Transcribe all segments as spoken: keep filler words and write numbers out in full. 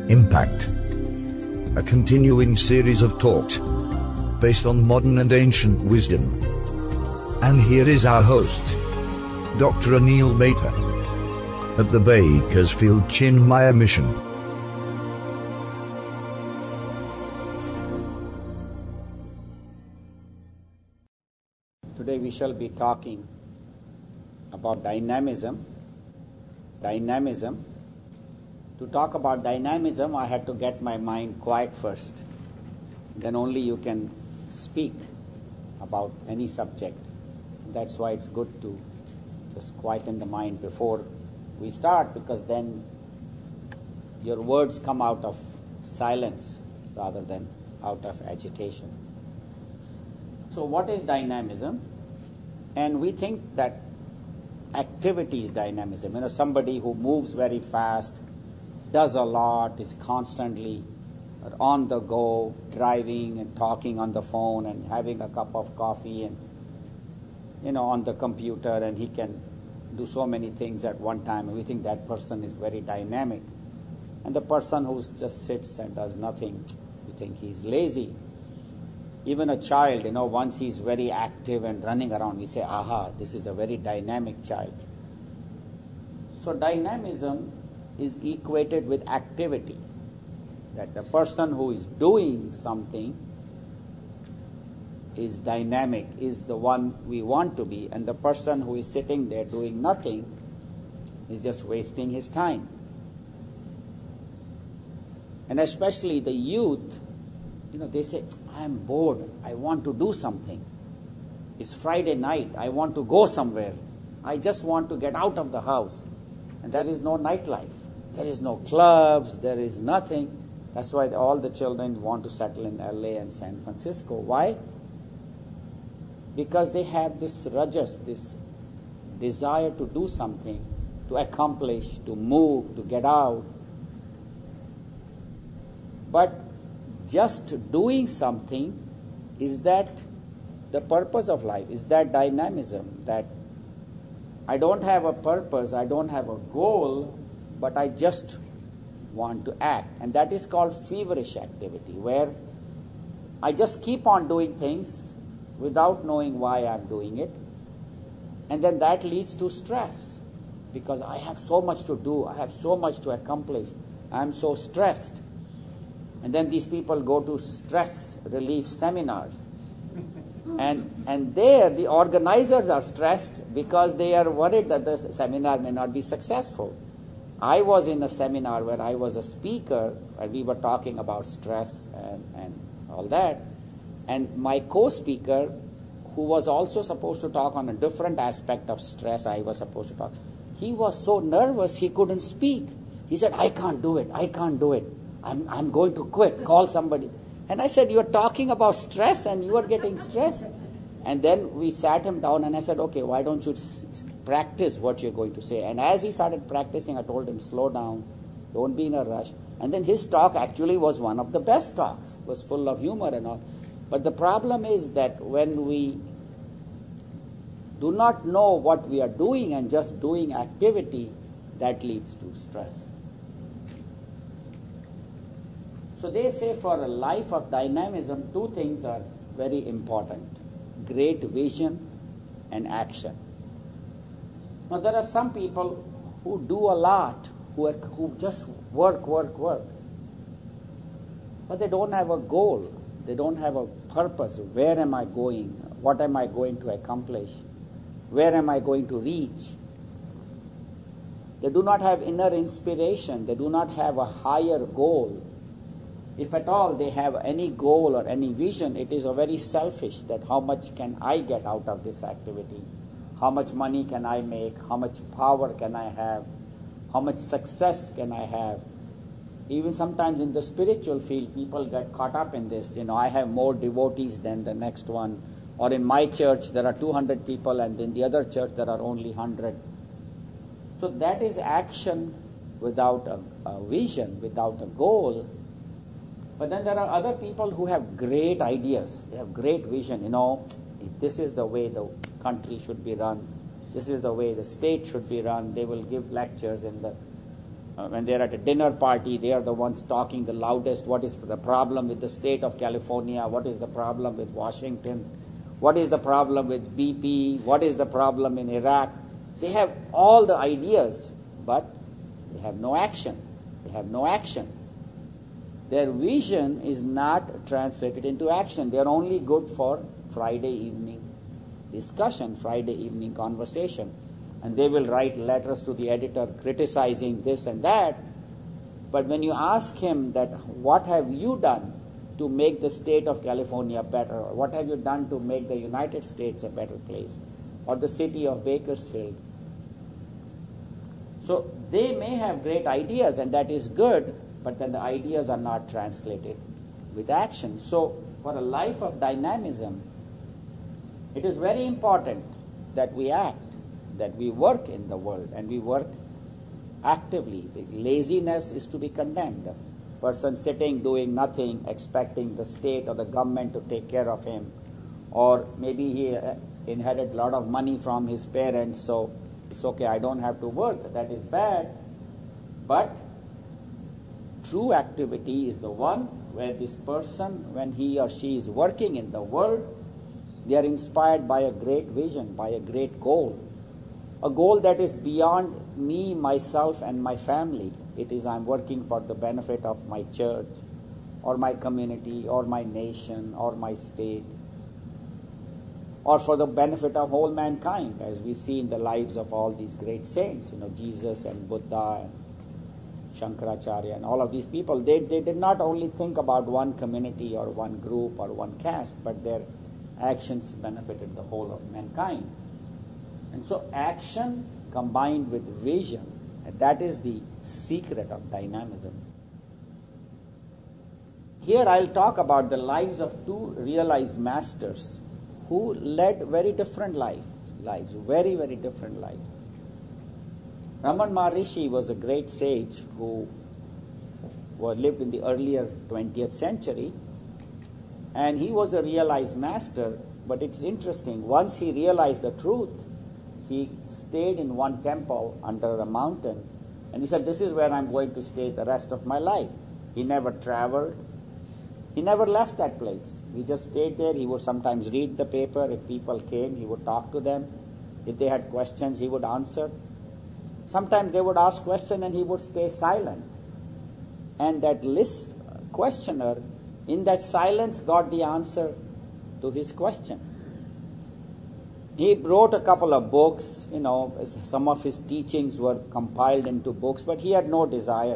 Impact. A continuing series of talks based on modern and ancient wisdom. And here is our host, Doctor Anil Mehta, at the Bakersfield Chinmaya Mission. Today we shall be talking about dynamism. Dynamism. To talk about dynamism, I had to get my mind quiet first. Then only you can speak about any subject. That's why it's good to just quieten the mind before we start, because then your words come out of silence rather than out of agitation. So what is dynamism? And we think that activity is dynamism. You know, somebody who moves very fast, does a lot, is constantly on the go, driving and talking on the phone and having a cup of coffee and, you know, on the computer, and he can do so many things at one time. And we think that person is very dynamic. And the person who just sits and does nothing, we think he's lazy. Even a child, you know, once he's very active and running around, we say, aha, this is a very dynamic child. So dynamism is equated with activity. That the person who is doing something is dynamic, is the one we want to be, and the person who is sitting there doing nothing is just wasting his time. And especially the youth, you know, they say, I'm bored, I want to do something. It's Friday night, I want to go somewhere. I just want to get out of the house. And there is no nightlife. There is no clubs, there is nothing. That's why all the children want to settle in L A and San Francisco. Why? Because they have this rajas, this desire to do something, to accomplish, to move, to get out. But just doing something, is that the purpose of life? Is that dynamism? That I don't have a purpose, I don't have a goal, but I just want to act. And that is called feverish activity, where I just keep on doing things without knowing why I'm doing it. And then that leads to stress, because I have so much to do, I have so much to accomplish, I'm so stressed. And then these people go to stress relief seminars. And and there the organizers are stressed because they are worried that the seminar may not be successful. I was in a seminar where I was a speaker, and we were talking about stress and, and all that. And my co-speaker, who was also supposed to talk on a different aspect of stress, I was supposed to talk, he was so nervous he couldn't speak. He said, I can't do it, I can't do it. I'm, I'm going to quit, call somebody. And I said, you're talking about stress and you are getting stressed. And then we sat him down and I said, okay, why don't you s- practice what you're going to say? And as he started practicing, I told him, slow down, don't be in a rush. And then his talk actually was one of the best talks, was full of humor and all. But the problem is that when we do not know what we are doing and just doing activity, that leads to stress. So they say for a life of dynamism, two things are very important: great vision and action. Now there are some people who do a lot, who, are, who just work, work, work. But they don't have a goal. They don't have a purpose. Where am I going? What am I going to accomplish? Where am I going to reach? They do not have inner inspiration. They do not have a higher goal. If at all they have any goal or any vision, it is a very selfish, that how much can I get out of this activity? How much money can I make? How much power can I have? How much success can I have? Even sometimes in the spiritual field, people get caught up in this. You know, I have more devotees than the next one. Or in my church, there are two hundred people, and in the other church, there are only one hundred. So that is action without a, a vision, without a goal. But then there are other people who have great ideas. They have great vision. You know, if this is the way the country should be run, this is the way the state should be run, they will give lectures in the Uh, when they're at a dinner party, they are the ones talking the loudest. What is the problem with the state of California? What is the problem with Washington? What is the problem with B P? What is the problem in Iraq? They have all the ideas, but they have no action. They have no action. Their vision is not translated into action. They are only good for Friday evening discussion, Friday evening conversation. And they will write letters to the editor criticizing this and that. But when you ask him that, what have you done to make the state of California better? Or what have you done to make the United States a better place? Or the city of Bakersfield? So they may have great ideas, and that is good, but then the ideas are not translated with action. So for a life of dynamism, it is very important that we act, that we work in the world, and we work actively. Laziness is to be condemned. A person sitting, doing nothing, expecting the state or the government to take care of him, or maybe he inherited a lot of money from his parents, so it's okay, I don't have to work. That is bad. But true activity is the one where this person, when he or she is working in the world, they are inspired by a great vision, by a great goal. A goal that is beyond me, myself, and my family. It is I'm working for the benefit of my church, or my community, or my nation, or my state, or for the benefit of whole mankind, as we see in the lives of all these great saints, you know, Jesus and Buddha and Shankaracharya and all of these people. They, they did not only think about one community or one group or one caste, but their actions benefited the whole of mankind. And so action combined with vision, and that is the secret of dynamism. Here I'll talk about the lives of two realized masters who led very different lives, lives, very, very different lives. Raman Maharishi was a great sage who was lived in the earlier twentieth century, and he was a realized master. But it's interesting, once he realized the truth, he stayed in one temple under a mountain, and he said, this is where I'm going to stay the rest of my life. He never traveled. He never left that place. He just stayed there. He would sometimes read the paper. If people came, he would talk to them. If they had questions, he would answer. Sometimes they would ask questions and he would stay silent. And that list questioner, in that silence, got the answer to his question. He wrote a couple of books, you know, some of his teachings were compiled into books, but he had no desire.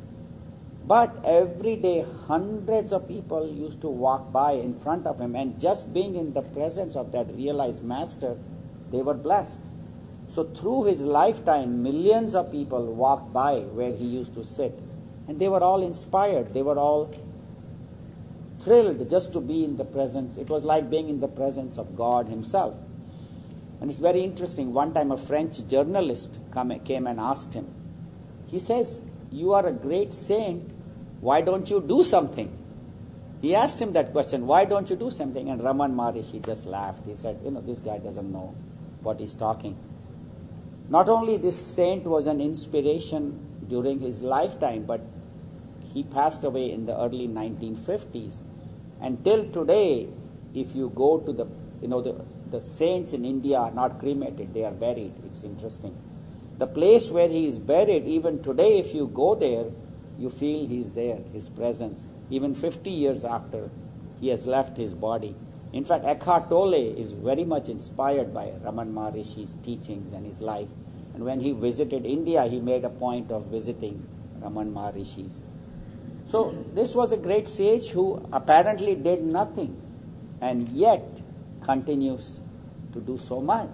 But every day, hundreds of people used to walk by in front of him, and just being in the presence of that realized master, they were blessed. So through his lifetime, millions of people walked by where he used to sit, and they were all inspired. They were all thrilled just to be in the presence. It was like being in the presence of God himself. And it's very interesting. One time a French journalist come, came and asked him. He says, you are a great saint. Why don't you do something? He asked him that question. Why don't you do something? And Raman Maharishi just laughed. He said, you know, this guy doesn't know what he's talking. Not only this saint was an inspiration during his lifetime, but he passed away in the early nineteen fifties. And till today, if you go to the, you know, the, the saints in India are not cremated, they are buried. It's interesting. The place where he is buried, even today, if you go there, you feel he's there, his presence, even fifty years after he has left his body. In fact, Eckhart Tolle is very much inspired by Raman Maharishi's teachings and his life. And when he visited India, he made a point of visiting Raman Maharishi's. So this was a great sage who apparently did nothing and yet continues to do so much.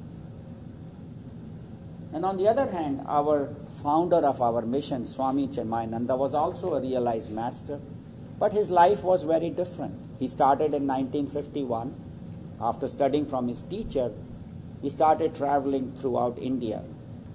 And on the other hand, our founder of our mission, Swami Chinmayananda, was also a realized master, but his life was very different. He started in nineteen fifty-one. After studying from his teacher, he started traveling throughout India.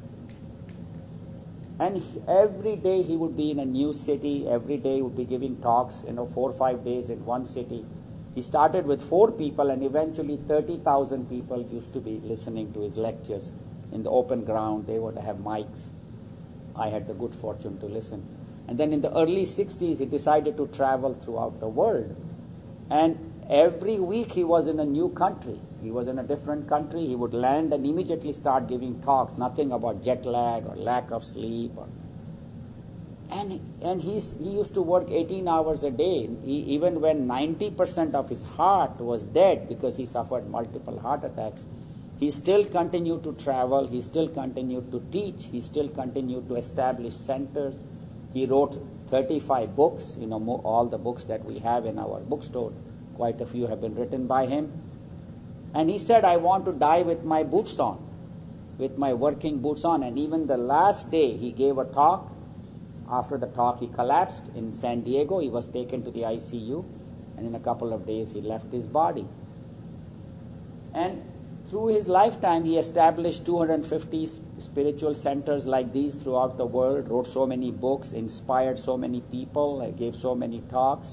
And he, every day he would be in a new city, every day he would be giving talks, you know, four or five days in one city. He started with four people, and eventually thirty thousand people used to be listening to his lectures in the open ground. They would have mics. I had the good fortune to listen. And then in the early sixties, he decided to travel throughout the world. And every week he was in a new country. He was in a different country. He would land and immediately start giving talks, nothing about jet lag or lack of sleep. Or, and and he's, he used to work eighteen hours a day, he, even when ninety percent of his heart was dead because he suffered multiple heart attacks. He still continued to travel. He still continued to teach. He still continued to establish centers. He wrote thirty-five books, you know, more, all the books that we have in our bookstore. Quite a few have been written by him. And he said, I want to die with my boots on, with my working boots on. And even the last day he gave a talk. After the talk, he collapsed in San Diego. He was taken to the I C U. And in a couple of days, he left his body. And through his lifetime, he established two hundred fifty spiritual centers like these throughout the world, wrote so many books, inspired so many people, gave so many talks.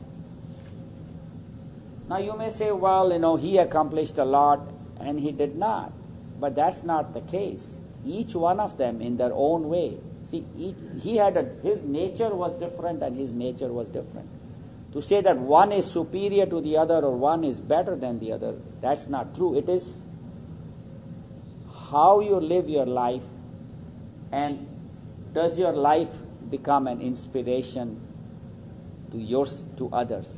Now you may say, well, you know, he accomplished a lot, and he did not. But that's not the case. Each one of them in their own way. See, each, he had a, his nature was different and his nature was different. To say that one is superior to the other or one is better than the other, that's not true. It is how you live your life, and does your life become an inspiration to yours, to others.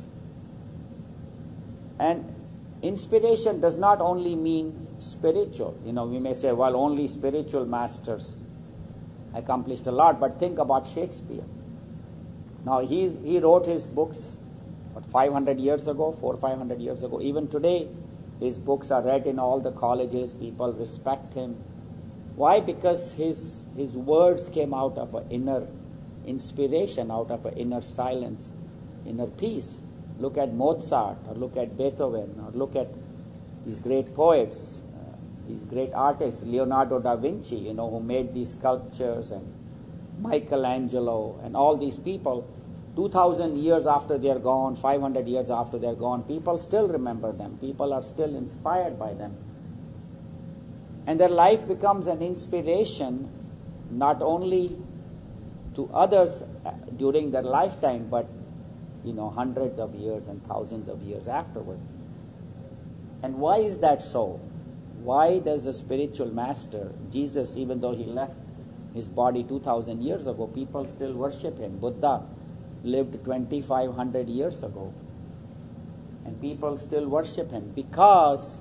And inspiration does not only mean spiritual. You know, we may say, well, only spiritual masters accomplished a lot, but think about Shakespeare. Now, he, he wrote his books, what, five hundred years ago, four or five hundred years ago. Even today, his books are read in all the colleges. People respect him. Why? Because his, his words came out of an inner inspiration, out of an inner silence, inner peace. Look at Mozart, or look at Beethoven, or look at these great poets, uh, these great artists, Leonardo da Vinci, you know, who made these sculptures, and Michelangelo, and all these people. two thousand years after they're gone, five hundred years after they're gone, people still remember them. People are still inspired by them. And their life becomes an inspiration not only to others during their lifetime, but you know, hundreds of years and thousands of years afterwards. And why is that so? Why does a spiritual master, Jesus, even though he left his body two thousand years ago, people still worship him? Buddha lived twenty-five hundred years ago, and people still worship him because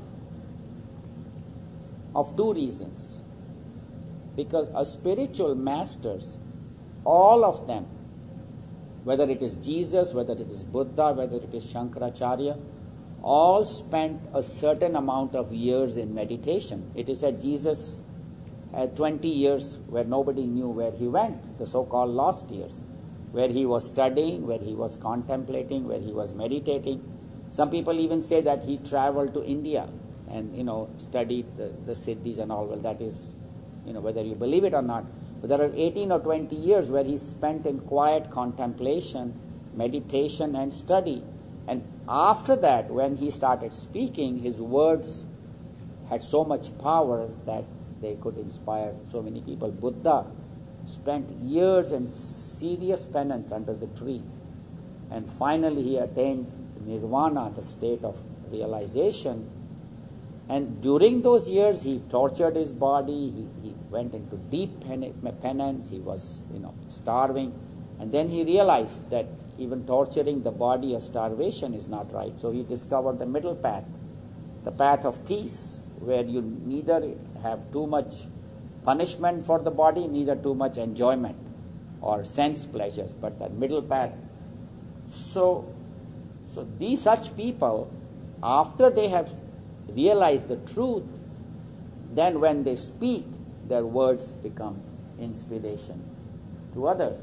of two reasons. Because a spiritual masters, all of them, whether it is Jesus, whether it is Buddha, whether it is Shankaracharya, all spent a certain amount of years in meditation. It is said Jesus had twenty years where nobody knew where he went, the so-called lost years, where he was studying, where he was contemplating, where he was meditating. Some people even say that he traveled to India and, you know, studied the, the siddhis and all. Well, that is, you know, whether you believe it or not. But there are eighteen or twenty years where he spent in quiet contemplation, meditation, and study. And after that, when he started speaking, his words had so much power that they could inspire so many people. Buddha spent years in serious penance under the tree. And finally he attained nirvana, the state of realization. And during those years, he tortured his body. He, he went into deep penance. He was, you know, starving. And then he realized that even torturing the body of starvation is not right. So he discovered the middle path, the path of peace, where you neither have too much punishment for the body, neither too much enjoyment or sense pleasures, but that middle path. So, so these such people, after they have realized the truth, then when they speak, their words become inspiration to others.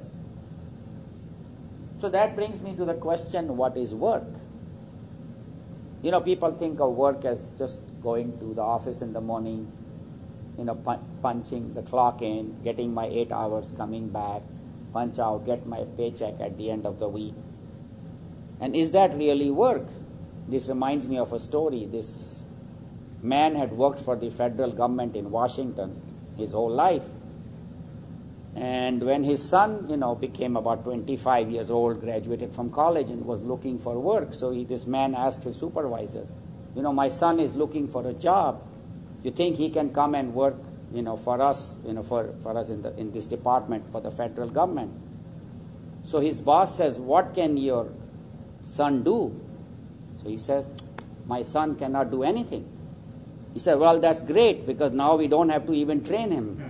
So that brings me to the question, what is work? You know, people think of work as just going to the office in the morning, you know, pun- punching the clock in, getting my eight hours, coming back, punch out, get my paycheck at the end of the week. And is that really work? This reminds me of a story. This man had worked for the federal government in Washington his whole life. And when his son, you know, became about twenty-five years old, graduated from college and was looking for work, so he, this man asked his supervisor, you know, my son is looking for a job. You think he can come and work, you know, for us, you know, for, for us in the in this department for the federal government? So his boss says, what can your son do? So he says, my son cannot do anything. He said, well, that's great, because now we don't have to even train him.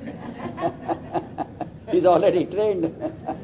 He's already trained.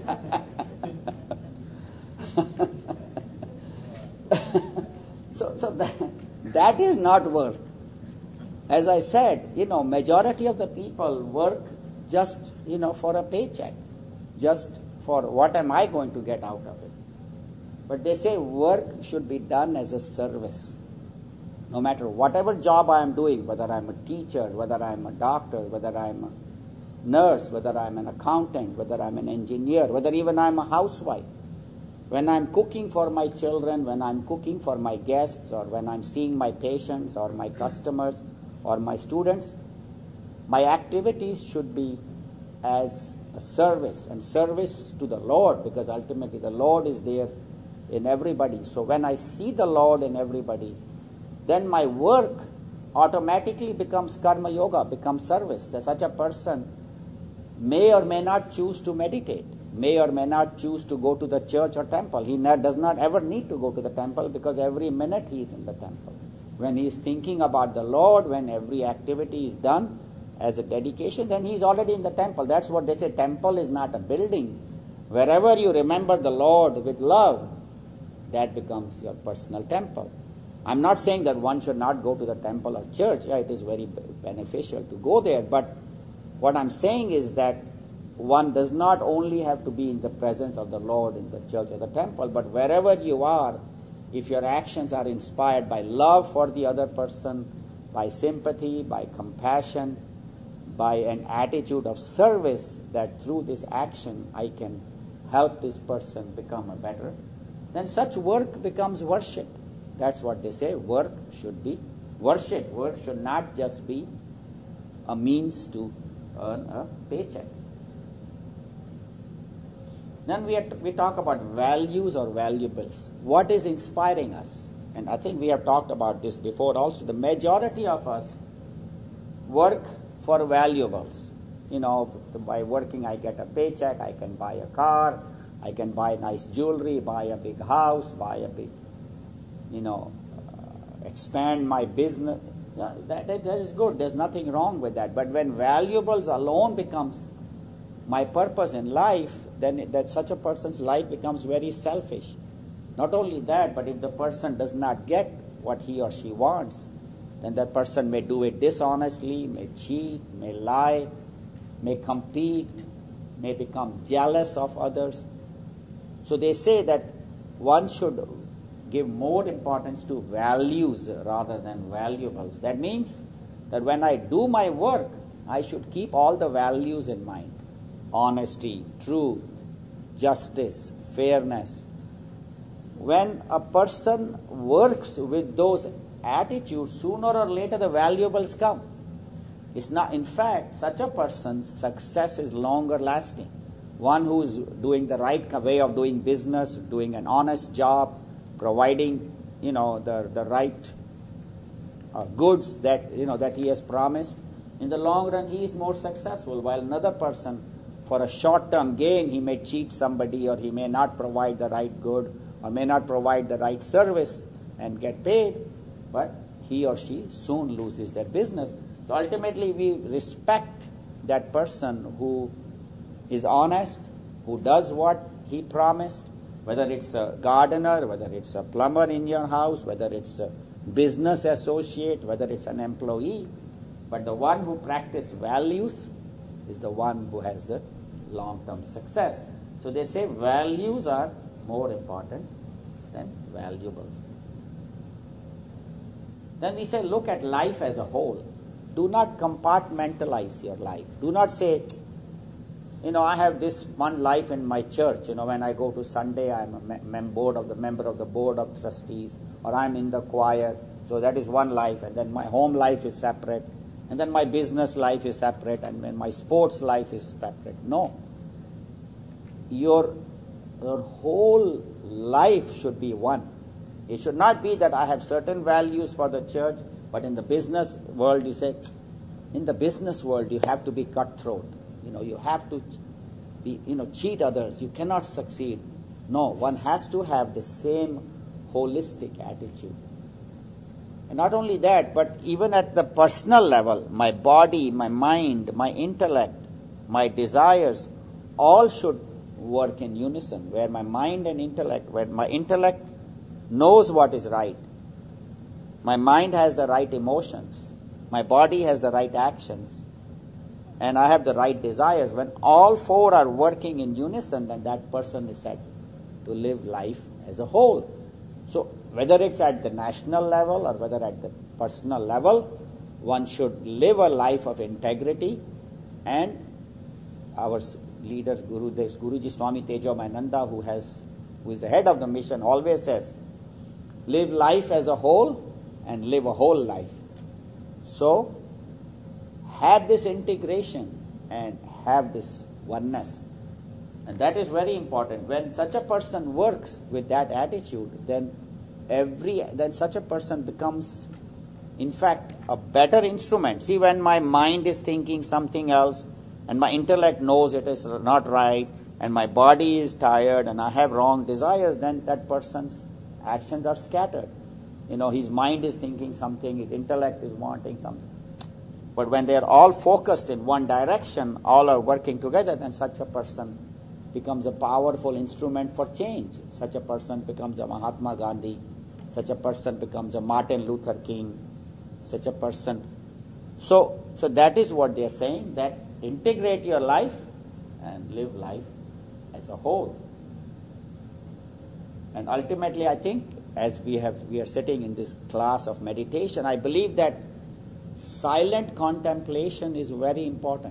so so that, that is not work. As I said, you know, majority of the people work just, you know, for a paycheck, just for what am I going to get out of it. But they say work should be done as a service. No matter whatever job I am doing, whether I'm a teacher, whether I'm a doctor, whether I'm a nurse, whether I'm an accountant, whether I'm an engineer, whether even I'm a housewife, when I'm cooking for my children, when I'm cooking for my guests, or when I'm seeing my patients or my customers or my students, my activities should be as a service, and service to the Lord, because ultimately the Lord is there in everybody. So when I see the Lord in everybody, then my work automatically becomes karma yoga, becomes service. That such a person may or may not choose to meditate, may or may not choose to go to the church or temple. He not, does not ever need to go to the temple, because every minute he is in the temple. When he is thinking about the Lord, when every activity is done as a dedication, then he is already in the temple. That's what they say, temple is not a building. Wherever you remember the Lord with love, that becomes your personal temple. I'm not saying that one should not go to the temple or church. Yeah, it is very beneficial to go there. But what I'm saying is that one does not only have to be in the presence of the Lord in the church or the temple, but wherever you are, if your actions are inspired by love for the other person, by sympathy, by compassion, by an attitude of service, that through this action I can help this person become a better, then such work becomes worship. That's what they say, work should be worship. Work should not just be a means to earn a paycheck. Then we, have to, we talk about values or valuables. What is inspiring us? And I think we have talked about this before also. The majority of us work for valuables. You know, by working I get a paycheck, I can buy a car, I can buy nice jewelry, buy a big house, buy a big, you know, uh, expand my business. Yeah, that, that, that is good. There's nothing wrong with that. But when valuables alone becomes my purpose in life, then it, that such a person's life becomes very selfish. Not only that, but if the person does not get what he or she wants, then that person may do it dishonestly, may cheat, may lie, may compete, may become jealous of others. So they say that one should give more importance to values rather than valuables. That means that when I do my work, I should keep all the values in mind. Honesty, truth, justice, fairness. When a person works with those attitudes, sooner or later the valuables come. It's not, in fact, such a person's success is longer lasting. One who is doing the right way of doing business, doing an honest job, providing, you know, the the right uh, goods that you know that he has promised. In the long run, he is more successful. While another person, for a short-term gain, he may cheat somebody, or he may not provide the right good, or may not provide the right service and get paid, but he or she soon loses their business. So ultimately, we respect that person who is honest, who does what he promised, whether it's a gardener, whether it's a plumber in your house, whether it's a business associate, whether it's an employee. But the one who practices values is the one who has the long-term success. So they say values are more important than valuables. Then we say look at life as a whole. Do not compartmentalize your life. Do not say, you know, I have this one life in my church. You know, when I go to Sunday, I'm a mem- board of the member of the board of trustees, or I'm in the choir. So that is one life, and then my home life is separate. and then my business life is separate, and then my sports life is separate. No. Your, your whole life should be one. It should not be that I have certain values for the church, but in the business world you say, in the business world you have to be cutthroat. You know, you have to be, you know, cheat others. You cannot succeed. No, one has to have the same holistic attitude. And not only that, but even at the personal level, my body, my mind, my intellect, my desires, all should work in unison, where my mind and intellect, where my intellect knows what is right, my mind has the right emotions, my body has the right actions, and I have the right desires. When all four are working in unison, then that person is said to live life as a whole. So whether it's at the national level or whether at the personal level, one should live a life of integrity. And our leader, Guru, Guruji Swami Tejomayananda, who has, who is the head of the mission, always says, live life as a whole and live a whole life. So have this integration and have this oneness. And that is very important. When such a person works with that attitude, then every then such a person becomes, in fact, a better instrument. See, when my mind is thinking something else, and my intellect knows it is not right, and my body is tired, and I have wrong desires, then that person's actions are scattered. You know, his mind is thinking something, his intellect is wanting something. But when they are all focused in one direction, all are working together, then such a person becomes a powerful instrument for change. Such a person becomes a Mahatma Gandhi. Such a person becomes a Martin Luther King. Such a person. So, so that is what they are saying, that integrate your life and live life as a whole. And ultimately, I think, as we have, we are sitting in this class of meditation, I believe that silent contemplation is very important.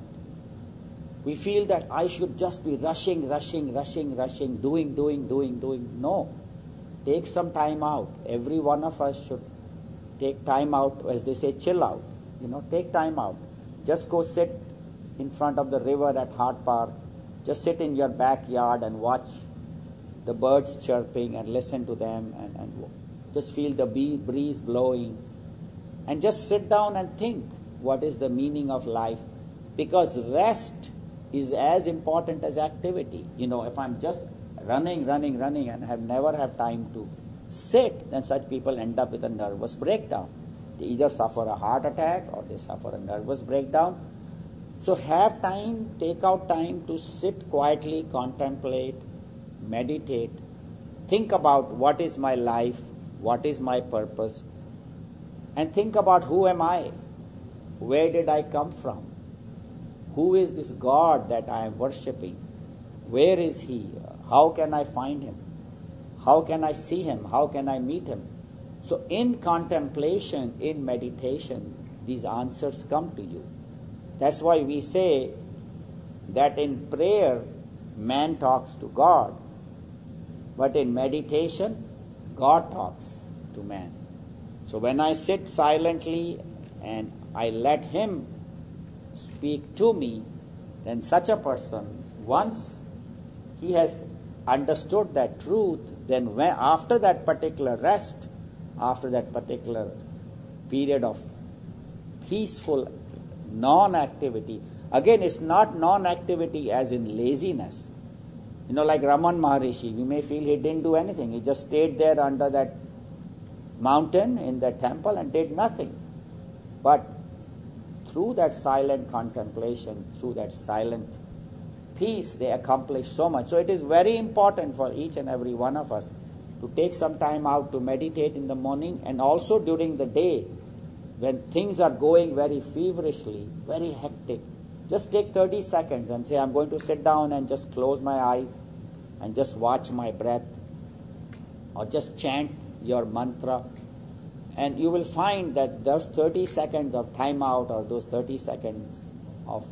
We feel that I should just be rushing, rushing, rushing, rushing, doing, doing, doing, doing. No. Take some time out. Every one of us should take time out, as they say, chill out. You know, take time out. Just go sit in front of the river at Hart Park. Just sit in your backyard and watch the birds chirping and listen to them, and, and just feel the bee, breeze blowing. And just sit down and think, what is the meaning of life? Because rest is as important as activity. You know, if I'm just running, running, running and have never have time to sit, then such people end up with a nervous breakdown. They either suffer a heart attack or they suffer a nervous breakdown. So have time, take out time to sit quietly, contemplate, meditate, think about what is my life, what is my purpose, and think about who am I, where did I come from, who is this God that I am worshipping, where is He, how can I find Him, how can I see Him, how can I meet Him. So in contemplation, in meditation, these answers come to you. That's why we say that in prayer, man talks to God, but in meditation, God talks to man. So when I sit silently and I let Him speak to me, then such a person, once he has understood that truth, then when, after that particular rest, after that particular period of peaceful non-activity, again it's not non-activity as in laziness. You know, like Raman Maharishi, you may feel he didn't do anything. He just stayed there under that mountain in the temple and did nothing. But through that silent contemplation, through that silent peace, they accomplished so much. So it is very important for each and every one of us to take some time out to meditate in the morning, and also during the day when things are going very feverishly, very hectic. Just take thirty seconds and say, I'm going to sit down and just close my eyes and just watch my breath, or just chant your mantra. And you will find that those thirty seconds of time out, or those thirty seconds of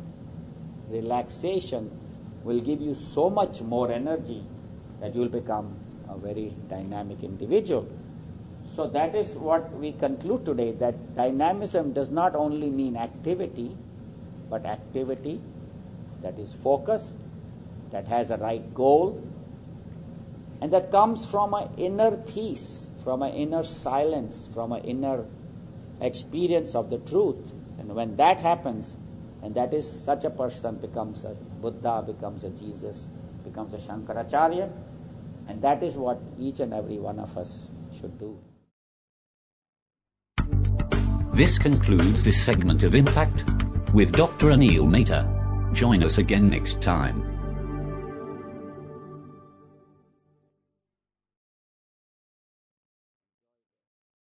relaxation, will give you so much more energy that you will become a very dynamic individual. So that is what we conclude today, that dynamism does not only mean activity, but activity that is focused, that has a right goal, and that comes from an inner peace, from an inner silence, from an inner experience of the truth. And when that happens, and that is such a person becomes a Buddha, becomes a Jesus, becomes a Shankaracharya, and that is what each and every one of us should do. This concludes this segment of Impact with Doctor Anil Mehta. Join us again next time.